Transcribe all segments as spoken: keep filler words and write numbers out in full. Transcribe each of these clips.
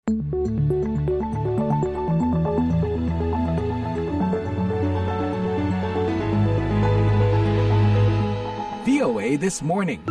V O A This Morning.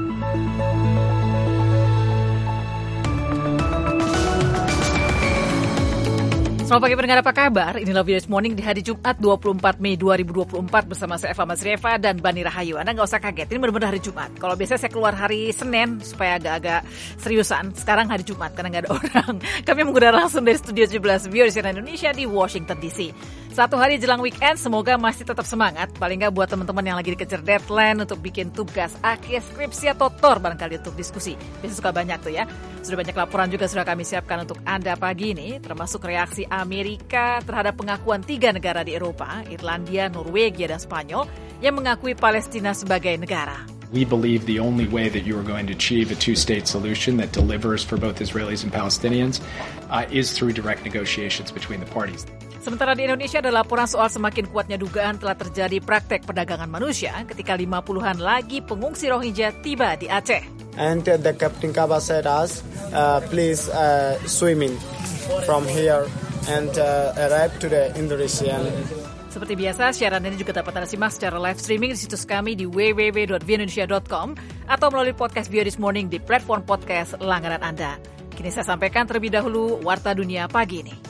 Selamat pagi pendengar, apa kabar? Inilah V O A This Morning di hari Jumat dua puluh empat Mei dua ribu dua puluh empat bersama saya Eva Masrieva dan Bani Rahayu. Anda nggak usah kaget, ini benar-benar hari Jumat. Kalau biasanya saya keluar hari Senin supaya agak-agak seriusan, sekarang hari Jumat karena nggak ada orang. Kami mengudara langsung dari Studio tujuh belas V O A Indonesia di Washington D C. Satu hari jelang weekend, semoga masih tetap semangat. Paling nggak buat teman-teman yang lagi dikejar deadline untuk bikin tugas akhir, skripsi atau tor barangkali untuk diskusi. Biasanya suka banyak tuh ya. Sudah banyak laporan juga sudah kami siapkan untuk Anda pagi ini, termasuk reaksi Amerika terhadap pengakuan tiga negara di Eropa, Irlandia, Norwegia, dan Spanyol, yang mengakui Palestina sebagai negara. We believe the only way that you are going to achieve a two-state solution that delivers for both Israelis and Palestinians uh, is through direct negotiations between the parties. Sementara di Indonesia ada laporan soal semakin kuatnya dugaan telah terjadi praktek perdagangan manusia ketika lima puluhan lagi pengungsi Rohingya tiba di Aceh. And uh, the Captain Kaba said us, uh, please uh, swimming from here and uh, arrive to the Indonesian. Seperti biasa, siaran ini juga dapat Anda simak secara live streaming di situs kami di w w w dot v indonesia dot com atau melalui podcast V O A This Morning di platform podcast langganan Anda. Kini saya sampaikan terlebih dahulu Warta Dunia pagi ini.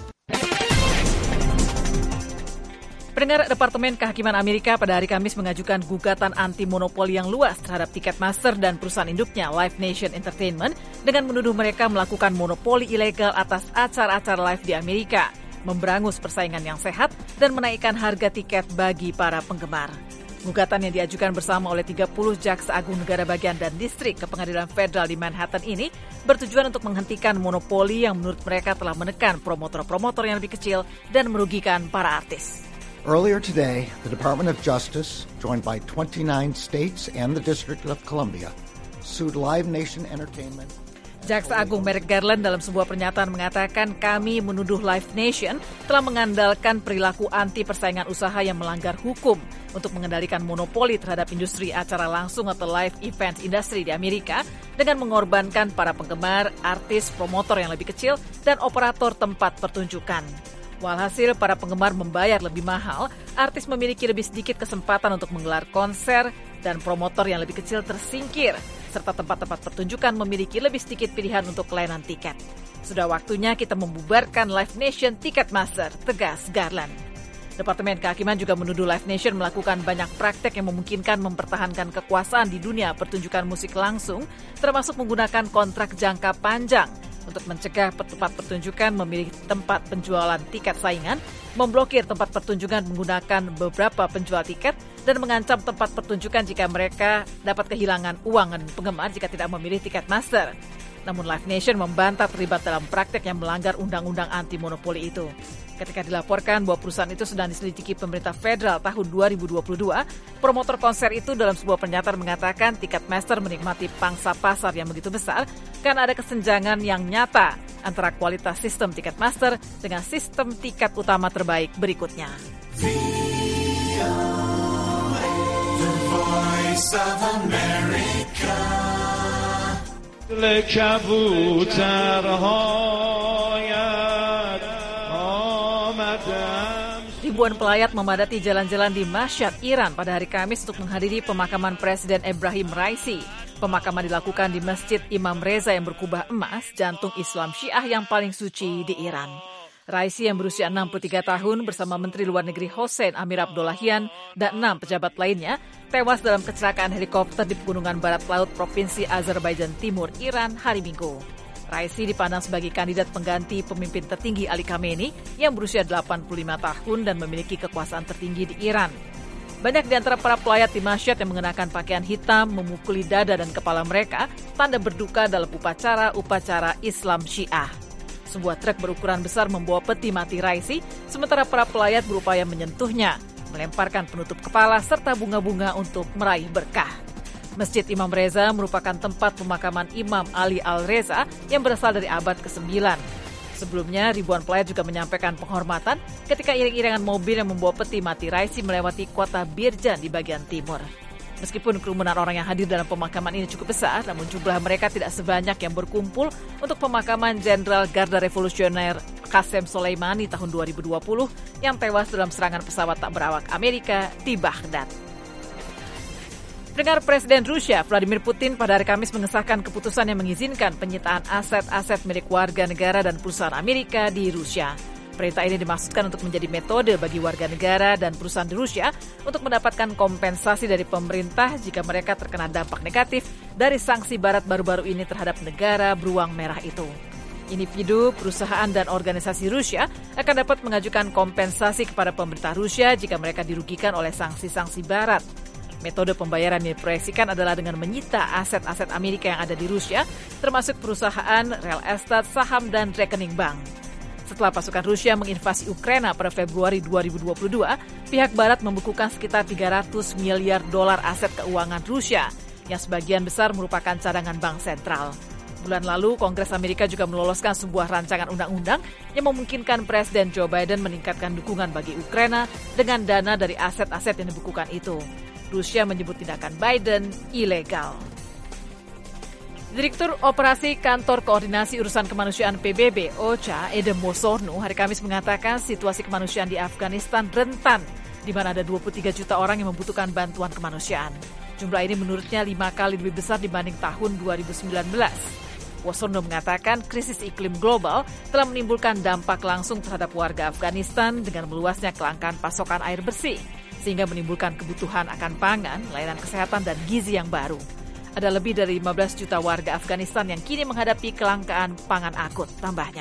Pendengar, Departemen Kehakiman Amerika pada hari Kamis mengajukan gugatan anti-monopoli yang luas terhadap Ticketmaster dan perusahaan induknya Live Nation Entertainment dengan menuduh mereka melakukan monopoli ilegal atas acara-acara live di Amerika, memberangus persaingan yang sehat, dan menaikkan harga tiket bagi para penggemar. Gugatan yang diajukan bersama oleh tiga puluh Jaksa Agung Negara Bagian dan Distrik ke Pengadilan Federal di Manhattan ini bertujuan untuk menghentikan monopoli yang menurut mereka telah menekan promotor-promotor yang lebih kecil dan merugikan para artis. Earlier today, the Department of Justice, joined by twenty-nine states and the District of Columbia, sued Live Nation Entertainment. Jaksa Agung Merrick Garland dalam sebuah pernyataan mengatakan kami menuduh Live Nation telah mengandalkan perilaku anti persaingan usaha yang melanggar hukum untuk mengendalikan monopoli terhadap industri acara langsung atau live event industry di Amerika dengan mengorbankan para penggemar, artis, promotor yang lebih kecil, dan operator tempat pertunjukan. Walhasil para penggemar membayar lebih mahal, artis memiliki lebih sedikit kesempatan untuk menggelar konser, dan promotor yang lebih kecil tersingkir, serta tempat-tempat pertunjukan memiliki lebih sedikit pilihan untuk layanan tiket. Sudah waktunya kita membubarkan Live Nation Ticketmaster, tegas Garland. Departemen Kehakiman juga menuduh Live Nation melakukan banyak praktek yang memungkinkan mempertahankan kekuasaan di dunia pertunjukan musik langsung, termasuk menggunakan kontrak jangka panjang untuk mencegah tempat pertunjukan memilih tempat penjualan tiket saingan, memblokir tempat pertunjukan menggunakan beberapa penjual tiket, dan mengancam tempat pertunjukan jika mereka dapat kehilangan uang penggemar jika tidak memilih Ticketmaster. Namun Live Nation membantah terlibat dalam praktek yang melanggar undang-undang anti-monopoli itu. Ketika dilaporkan bahwa perusahaan itu sedang diselidiki pemerintah federal tahun dua ribu dua puluh dua, promotor konser itu dalam sebuah pernyataan mengatakan Ticketmaster menikmati pangsa pasar yang begitu besar karena ada kesenjangan yang nyata antara kualitas sistem Ticketmaster dengan sistem tiket utama terbaik berikutnya. The Voice of America. Ribuan pelayat memadati jalan-jalan di Mashhad, Iran pada hari Kamis untuk menghadiri pemakaman Presiden Ebrahim Raisi. Pemakaman dilakukan di Masjid Imam Reza yang berkubah emas, jantung Islam Syiah yang paling suci di Iran. Raisi yang berusia enam puluh tiga tahun bersama Menteri Luar Negeri Hossein Amir Abdollahian dan enam pejabat lainnya tewas dalam kecelakaan helikopter di pegunungan barat laut Provinsi Azerbaijan Timur, Iran hari Minggu. Raisi dipandang sebagai kandidat pengganti pemimpin tertinggi Ali Khamenei yang berusia delapan puluh lima tahun dan memiliki kekuasaan tertinggi di Iran. Banyak di antara para pelayat di Mashhad yang mengenakan pakaian hitam memukuli dada dan kepala mereka, tanda berduka dalam upacara-upacara Islam Syiah. Sebuah truk berukuran besar membawa peti mati Raisi, sementara para pelayat berupaya menyentuhnya, melemparkan penutup kepala serta bunga-bunga untuk meraih berkah. Masjid Imam Reza merupakan tempat pemakaman Imam Ali Al-Reza yang berasal dari abad kesembilan. Sebelumnya, ribuan pelayat juga menyampaikan penghormatan ketika iring-iringan mobil yang membawa peti mati Raisi melewati kota Birjan di bagian timur. Meskipun kerumunan orang yang hadir dalam pemakaman ini cukup besar, namun jumlah mereka tidak sebanyak yang berkumpul untuk pemakaman Jenderal Garda Revolusioner Qasem Soleimani tahun dua ribu dua puluh yang tewas dalam serangan pesawat tak berawak Amerika di Baghdad. Pendengar, Presiden Rusia Vladimir Putin pada hari Kamis mengesahkan keputusan yang mengizinkan penyitaan aset-aset milik warga negara dan perusahaan Amerika di Rusia. Perintah ini dimaksudkan untuk menjadi metode bagi warga negara dan perusahaan di Rusia untuk mendapatkan kompensasi dari pemerintah jika mereka terkena dampak negatif dari sanksi Barat baru-baru ini terhadap negara beruang merah itu. Individu, perusahaan, dan organisasi Rusia akan dapat mengajukan kompensasi kepada pemerintah Rusia jika mereka dirugikan oleh sanksi-sanksi Barat. Metode pembayaran yang diproyeksikan adalah dengan menyita aset-aset Amerika yang ada di Rusia, termasuk perusahaan, real estate, saham, dan rekening bank. Setelah pasukan Rusia menginvasi Ukraina pada Februari dua ribu dua puluh dua, pihak Barat membukukan sekitar tiga ratus miliar dolar aset keuangan Rusia, yang sebagian besar merupakan cadangan bank sentral. Bulan lalu, Kongres Amerika juga meloloskan sebuah rancangan undang-undang yang memungkinkan Presiden Joe Biden meningkatkan dukungan bagi Ukraina dengan dana dari aset-aset yang dibukukan itu. Rusia menyebut tindakan Biden ilegal. Direktur Operasi Kantor Koordinasi Urusan Kemanusiaan P B B, O C A, Edem Mosorno, hari Kamis mengatakan situasi kemanusiaan di Afghanistan rentan, di mana ada dua puluh tiga juta orang yang membutuhkan bantuan kemanusiaan. Jumlah ini menurutnya lima kali lebih besar dibanding tahun dua ribu sembilan belas. Mosorno mengatakan krisis iklim global telah menimbulkan dampak langsung terhadap warga Afghanistan dengan meluasnya kelangkaan pasokan air bersih, sehingga menimbulkan kebutuhan akan pangan, layanan kesehatan, dan gizi yang baru. Ada lebih dari lima belas juta warga Afghanistan yang kini menghadapi kelangkaan pangan akut, tambahnya.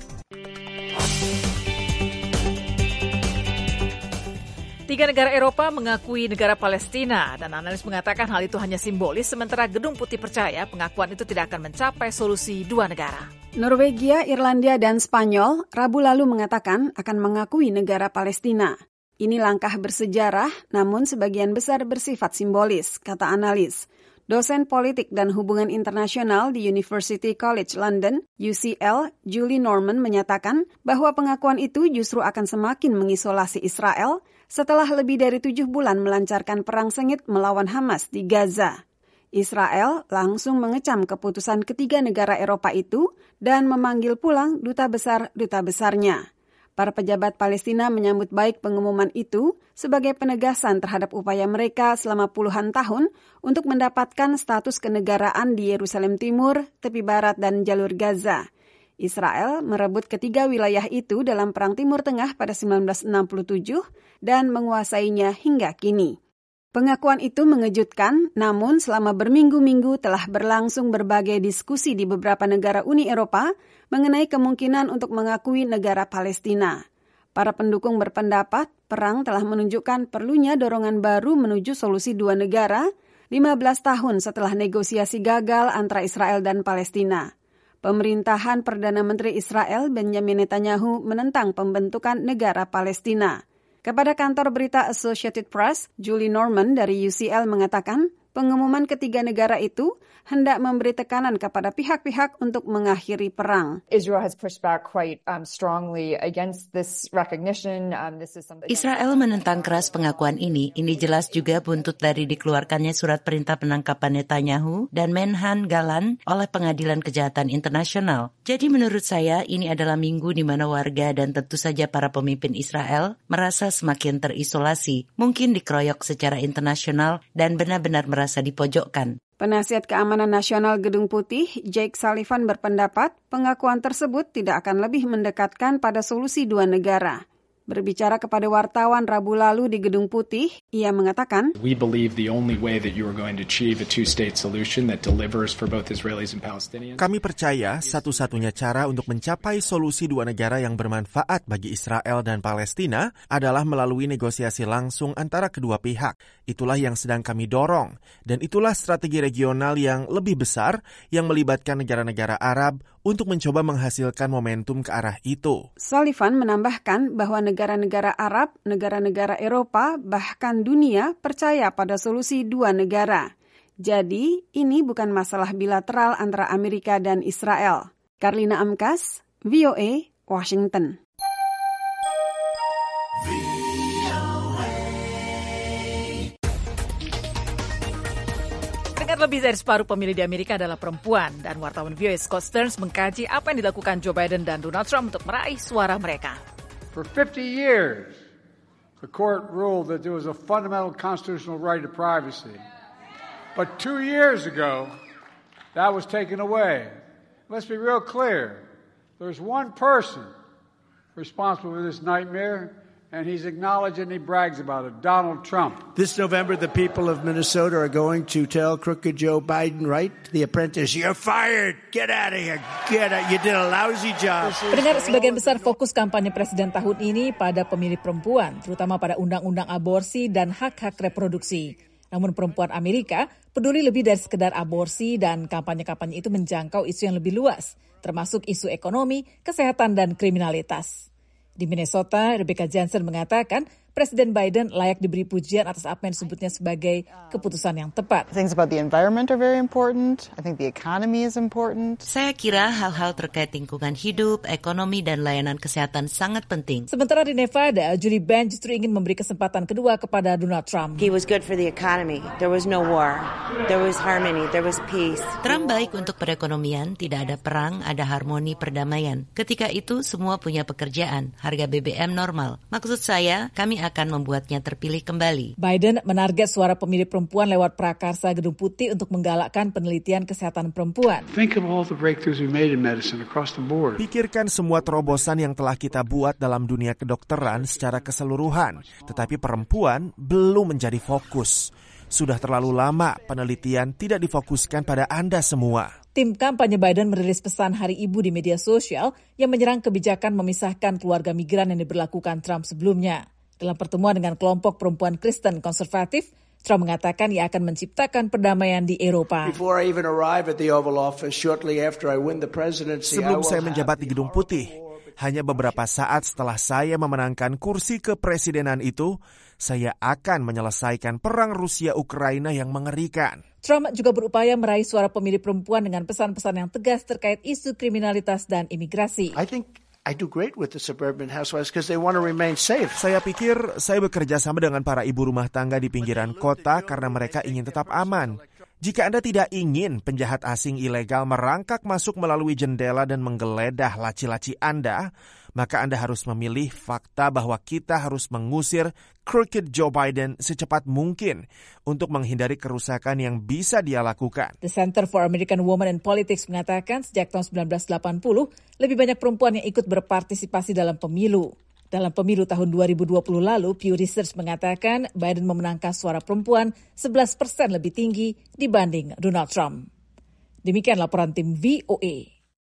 Tiga negara Eropa mengakui negara Palestina, dan analis mengatakan hal itu hanya simbolis, sementara Gedung Putih percaya pengakuan itu tidak akan mencapai solusi dua negara. Norwegia, Irlandia, dan Spanyol Rabu lalu mengatakan akan mengakui negara Palestina. Ini langkah bersejarah, namun sebagian besar bersifat simbolis, kata analis. Dosen politik dan hubungan internasional di University College London, U C L, Julie Norman menyatakan bahwa pengakuan itu justru akan semakin mengisolasi Israel setelah lebih dari tujuh bulan melancarkan perang sengit melawan Hamas di Gaza. Israel langsung mengecam keputusan ketiga negara Eropa itu dan memanggil pulang duta besar-duta besarnya. Para pejabat Palestina menyambut baik pengumuman itu sebagai penegasan terhadap upaya mereka selama puluhan tahun untuk mendapatkan status kenegaraan di Yerusalem Timur, tepi barat, dan jalur Gaza. Israel merebut ketiga wilayah itu dalam Perang Timur Tengah pada seribu sembilan ratus enam puluh tujuh dan menguasainya hingga kini. Pengakuan itu mengejutkan, namun selama berminggu-minggu telah berlangsung berbagai diskusi di beberapa negara Uni Eropa mengenai kemungkinan untuk mengakui negara Palestina. Para pendukung berpendapat perang telah menunjukkan perlunya dorongan baru menuju solusi dua negara lima belas tahun setelah negosiasi gagal antara Israel dan Palestina. Pemerintahan Perdana Menteri Israel Benjamin Netanyahu menentang pembentukan negara Palestina. Kepada kantor berita Associated Press, Julie Norman dari U C L mengatakan pengumuman ketiga negara itu hendak memberi tekanan kepada pihak-pihak untuk mengakhiri perang. Israel has pushed back quite um, strongly against this recognition. Um, this is something Israel menentang keras pengakuan ini. Ini jelas juga buntut dari dikeluarkannya surat perintah penangkapan Netanyahu dan Menhan Galan oleh Pengadilan Kejahatan Internasional. Jadi menurut saya ini adalah minggu di mana warga dan tentu saja para pemimpin Israel merasa semakin terisolasi, mungkin dikeroyok secara internasional dan benar-benar merasa dipojokkan. Penasihat Keamanan Nasional Gedung Putih, Jake Sullivan berpendapat pengakuan tersebut tidak akan lebih mendekatkan pada solusi dua negara. Berbicara kepada wartawan Rabu lalu di Gedung Putih, ia mengatakan, We believe the only way that you are going to achieve a two-state solution that delivers for both Israelis and Palestinians. Kami percaya satu-satunya cara untuk mencapai solusi dua negara yang bermanfaat bagi Israel dan Palestina adalah melalui negosiasi langsung antara kedua pihak. Itulah yang sedang kami dorong, dan itulah strategi regional yang lebih besar yang melibatkan negara-negara Arab untuk mencoba menghasilkan momentum ke arah itu. Sullivan menambahkan bahwa negara-negara Arab, negara-negara Eropa, bahkan dunia percaya pada solusi dua negara. Jadi, ini bukan masalah bilateral antara Amerika dan Israel. Karlina Amkas, V O A, Washington. Lebih dari separuh pemilih di Amerika adalah perempuan, dan wartawan V O A Scott Stearns mengkaji apa yang dilakukan Joe Biden dan Donald Trump untuk meraih suara mereka. For fifty years, the court ruled that there was a fundamental constitutional right to privacy. But two years ago, that was taken away. Let's be real clear. There's one person responsible for this nightmare, and he's acknowledged and he brags about it, Donald Trump. This November, the people of Minnesota are going to tell crooked Joe Biden, right, The Apprentice, you're fired, get out of here, get out, you did a lousy job. Pendengar, sebagian besar fokus kampanye presiden tahun ini pada pemilih perempuan, terutama pada undang-undang aborsi dan hak-hak reproduksi. Namun perempuan Amerika peduli lebih dari sekedar aborsi, dan kampanye-kampanye itu menjangkau isu yang lebih luas, termasuk isu ekonomi, kesehatan, dan kriminalitas. Di Minnesota, Rebecca Johnson mengatakan Presiden Biden layak diberi pujian atas apa yang disebutnya sebagai keputusan yang tepat. Things about the environment are very important. I think the economy is important. Saya kira hal-hal terkait lingkungan hidup, ekonomi, dan layanan kesehatan sangat penting. Sementara di Nevada, Julie Benn justru ingin memberi kesempatan kedua kepada Donald Trump. He was good for the economy. There was no war. There was harmony. There was peace. Trump baik untuk perekonomian, tidak ada perang, ada harmoni perdamaian. Ketika itu semua punya pekerjaan, harga B B M normal. Maksud saya, kami akan membuatnya terpilih kembali. Biden menarget suara pemilih perempuan lewat prakarsa Gedung Putih untuk menggalakkan penelitian kesehatan perempuan. Think of all the breakthroughs we made in medicine across the board. Pikirkan semua terobosan yang telah kita buat dalam dunia kedokteran secara keseluruhan, tetapi perempuan belum menjadi fokus. Sudah terlalu lama penelitian tidak difokuskan pada Anda semua. Tim kampanye Biden merilis pesan Hari Ibu di media sosial yang menyerang kebijakan memisahkan keluarga migran yang diberlakukan Trump sebelumnya. Dalam pertemuan dengan kelompok perempuan Kristen konservatif, Trump mengatakan ia akan menciptakan perdamaian di Eropa. Sebelum saya menjabat di Gedung Putih, hanya beberapa saat setelah saya memenangkan kursi kepresidenan itu, saya akan menyelesaikan perang Rusia-Ukraina yang mengerikan. Trump juga berupaya meraih suara pemilih perempuan dengan pesan-pesan yang tegas terkait isu kriminalitas dan imigrasi. I think I do great with the suburban housewives because they want to remain safe. Saya pikir saya bekerja sama dengan para ibu rumah tangga di pinggiran kota karena mereka ingin tetap aman. Jika Anda tidak ingin penjahat asing ilegal merangkak masuk melalui jendela dan menggeledah laci-laci Anda, maka Anda harus memilih fakta bahwa kita harus mengusir crooked Joe Biden secepat mungkin untuk menghindari kerusakan yang bisa dia lakukan. The Center for American Women in Politics mengatakan sejak tahun sembilan belas delapan puluh, lebih banyak perempuan yang ikut berpartisipasi dalam pemilu. Dalam pemilu tahun dua ribu dua puluh lalu, Pew Research mengatakan Biden memenangkan suara perempuan sebelas persen lebih tinggi dibanding Donald Trump. Demikian laporan tim V O A.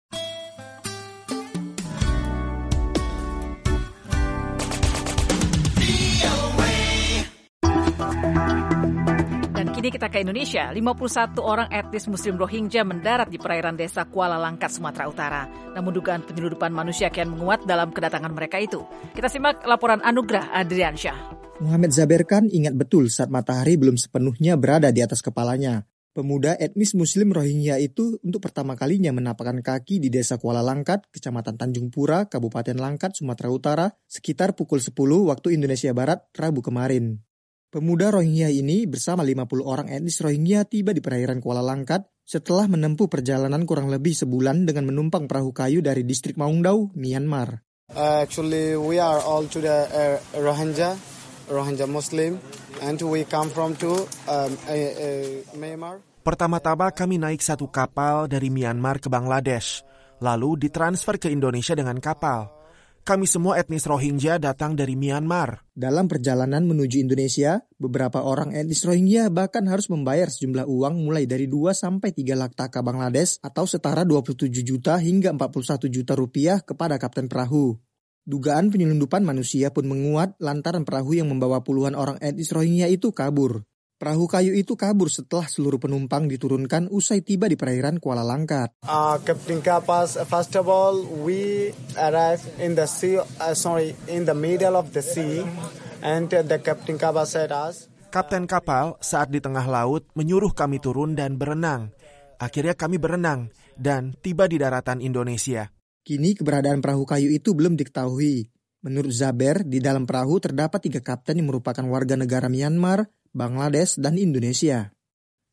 Kini kita ke Indonesia. lima puluh satu orang etnis Muslim Rohingya mendarat di perairan desa Kuala Langkat, Sumatera Utara. Namun dugaan penyeludupan manusia kian menguat dalam kedatangan mereka itu. Kita simak laporan Anugrah Adriansyah. Muhammad Zaber kan ingat betul saat matahari belum sepenuhnya berada di atas kepalanya. Pemuda etnis Muslim Rohingya itu untuk pertama kalinya menapakkan kaki di desa Kuala Langkat, Kecamatan Tanjung Pura, Kabupaten Langkat, Sumatera Utara, sekitar pukul sepuluh waktu Indonesia Barat, Rabu kemarin. Pemuda Rohingya ini bersama lima puluh orang etnis Rohingya tiba di perairan Kuala Langkat setelah menempuh perjalanan kurang lebih sebulan dengan menumpang perahu kayu dari distrik Maungdaw, Myanmar. Uh, actually, we are all to the uh, Rohingya, Rohingya Muslim, and we come from to um, uh, uh, Myanmar. Pertama-tama kami naik satu kapal dari Myanmar ke Bangladesh, lalu ditransfer ke Indonesia dengan kapal. Kami semua etnis Rohingya datang dari Myanmar. Dalam perjalanan menuju Indonesia, beberapa orang etnis Rohingya bahkan harus membayar sejumlah uang mulai dari dua sampai tiga lak taka Bangladesh atau setara dua puluh tujuh juta hingga empat puluh satu juta rupiah kepada kapten perahu. Dugaan penyelundupan manusia pun menguat lantaran perahu yang membawa puluhan orang etnis Rohingya itu kabur. Perahu kayu itu kabur setelah seluruh penumpang diturunkan usai tiba di perairan Kuala Langkat. Uh, Captain Kapas, first of all, we arrived in the sea, uh, sorry, in the middle of the sea, and uh, the Captain Kapas said us. Kapten kapal saat di tengah laut menyuruh kami turun dan berenang. Akhirnya kami berenang dan tiba di daratan Indonesia. Kini keberadaan perahu kayu itu belum diketahui. Menurut Zaber, di dalam perahu terdapat tiga kapten yang merupakan warga negara Myanmar, Bangladesh, dan Indonesia.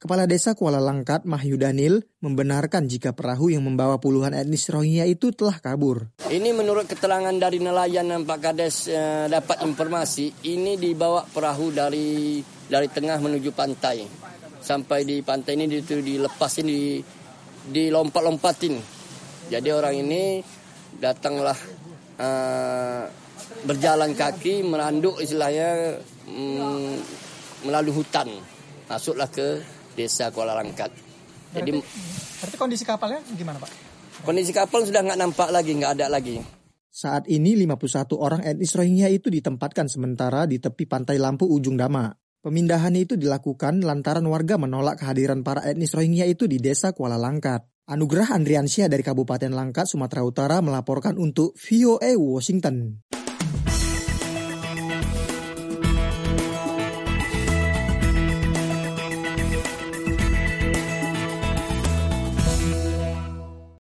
Kepala Desa Kuala Langkat, Mahyu Daniel, membenarkan jika perahu yang membawa puluhan etnis Rohingya itu telah kabur. Ini menurut keterangan dari nelayan yang Pak Kades eh, dapat informasi, ini dibawa perahu dari dari tengah menuju pantai. Sampai di pantai ini itu dilepasin, di, dilompat-lompatin. Jadi orang ini datanglah eh, berjalan kaki, meranduk istilahnya mm, melalui hutan. Masuklah ke Desa Kuala Langkat. Jadi, berarti, berarti kondisi kapalnya gimana, Pak? Kondisi kapal sudah nggak nampak lagi, nggak ada lagi. Saat ini lima puluh satu orang etnis Rohingya itu ditempatkan sementara di tepi pantai Lampu Ujung Dama. Pemindahan itu dilakukan lantaran warga menolak kehadiran para etnis Rohingya itu di Desa Kuala Langkat. Anugerah Andriansyah dari Kabupaten Langkat, Sumatera Utara melaporkan untuk V O A Washington.